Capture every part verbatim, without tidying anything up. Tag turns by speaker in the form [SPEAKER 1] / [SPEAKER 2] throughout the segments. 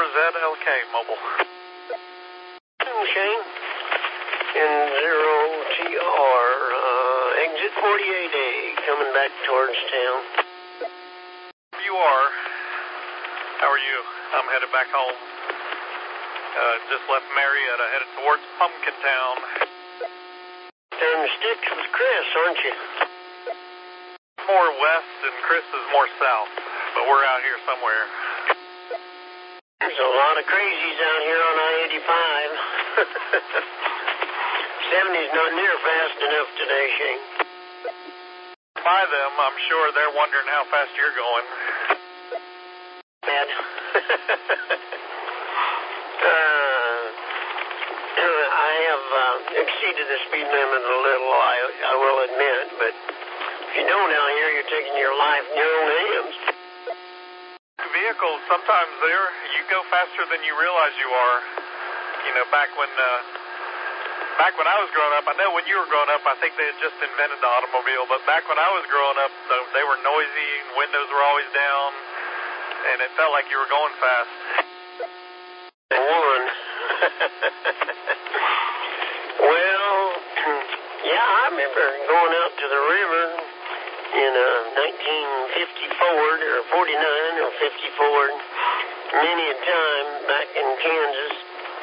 [SPEAKER 1] Z L K Mobile.
[SPEAKER 2] Shane, in zero T R, uh, exit forty-eight A, coming back towards town.
[SPEAKER 1] You are. How are you? I'm headed back home. Uh, just left Marietta, headed towards Pumpkin Town.
[SPEAKER 2] Turn the sticks with Chris, aren't you?
[SPEAKER 1] More west and Chris is more south, but we're out here somewhere.
[SPEAKER 2] There's a lot of crazies out here on I eighty-five. seventy's not near fast enough today, Shane.
[SPEAKER 1] By them, I'm sure they're wondering how fast you're going.
[SPEAKER 2] Bad. uh, I have uh, exceeded the speed limit a little, I, I will admit, but if you don't out here, you're taking your life in your own hands.
[SPEAKER 1] Vehicles, sometimes they're, you go faster than you realize you are. You know, back when, uh, back when I was growing up, I know when you were growing up, I think they had just invented the automobile, but back when I was growing up, they were noisy, windows were always down, and it felt like you were going fast.
[SPEAKER 2] One. Well, yeah, I remember going out to the river in a nineteen fifty Ford or forty-nine or fifty Ford many a time back in Kansas.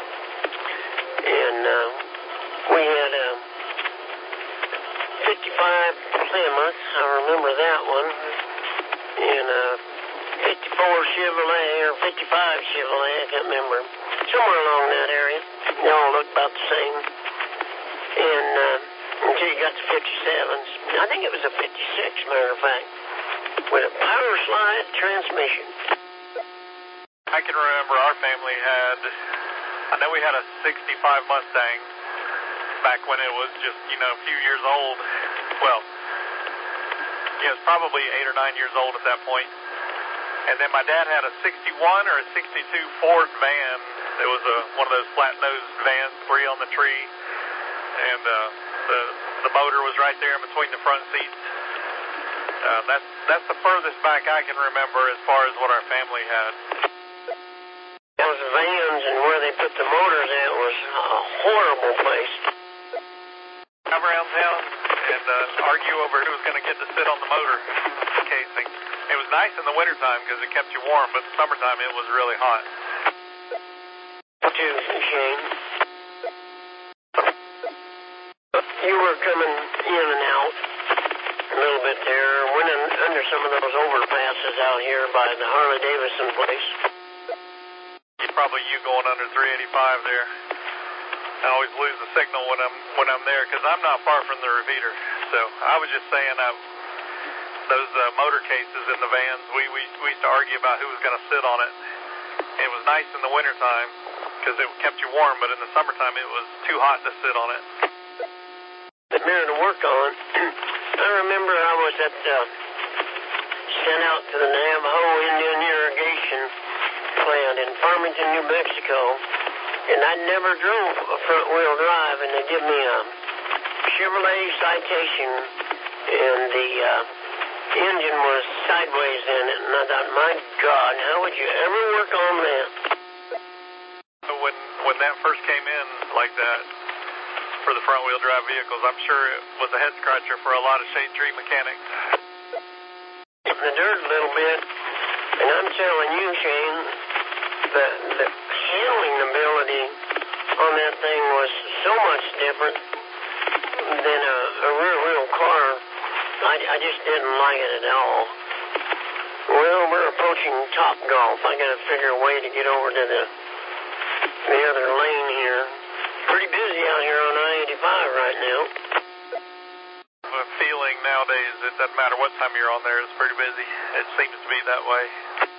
[SPEAKER 2] And uh, we had a fifty-five Plymouth, I remember that one, and a fifty-four Chevrolet or fifty-five Chevrolet, I can't remember, somewhere along that area. They all looked about the same. And uh, until you got to fifty-sevens. I think it was a fifty-six, matter of fact, with a power slide transmission.
[SPEAKER 1] I can remember our family had, I know we had a sixty-five Mustang back when it was just, you know, a few years old. Well, yeah, it was probably eight or nine years old at that point. And then my dad had a sixty-one or a sixty-two Ford van. It was a, one of those flat-nosed vans, three on the tree. And uh, the the motor was right there in between the front seats. Uh, that's that's the furthest back I can remember as far as what our family had.
[SPEAKER 2] Those vans and where they put the motors at was a horrible place.
[SPEAKER 1] Come around town and uh, argue over who was going to get to sit on the motor casing. It was nice in the wintertime because it kept you warm, but the summertime it was really hot.
[SPEAKER 2] Too, Shane. You were coming in and out a little bit there, went in under some of those overpasses out here by the Harley Davidson place.
[SPEAKER 1] It's probably you going under three eighty-five there. I always lose the signal when I'm when I'm there because I'm not far from the repeater. So I was just saying, uh, those uh, motor cases in the vans, we, we we used to argue about who was going to sit on it. It was nice in the wintertime because it kept you warm, but in the summertime it was too hot to sit on it.
[SPEAKER 2] The mirror to work on. I remember I was at uh, sent out to the Navajo Indian Irrigation Plant in Farmington, New Mexico, and I never drove a front-wheel drive, and they give me a Chevrolet Citation, and the uh, engine was sideways in it, and I thought, my God, how would you ever work on that?
[SPEAKER 1] When when that first came in like that, for the front-wheel drive vehicles, I'm sure it was a head-scratcher for a lot of shade tree mechanics.
[SPEAKER 2] In the dirt a little bit, and I'm telling you, Shane, the, the handling ability on that thing was so much different than a, a rear-wheel car. I, I just didn't like it at all. Well, we're approaching Top Golf. I got to figure a way to get over to the the other lane here. Pretty busy out here on I eighty-five right now.
[SPEAKER 1] The feeling nowadays, it doesn't matter what time you're on there, it's pretty busy. It seems to be that way.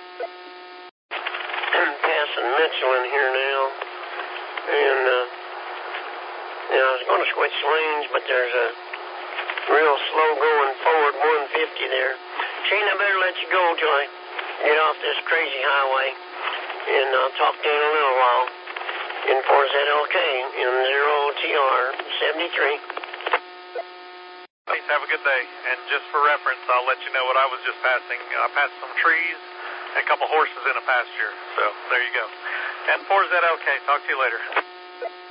[SPEAKER 2] I'm passing Mitchell in here now. And, uh, you know, I was going to switch lanes, but there's a real slow going forward one fifty there. Shane, I better let you go till I get off this crazy highway. And I'll talk to you in a little while. In four Z L K, in zero T R seventy-three.
[SPEAKER 1] Please have a good day. And just for reference, I'll let you know what I was just passing. I passed some trees and a couple horses in a pasture. So there you go. ten four Z L K. Talk to you later.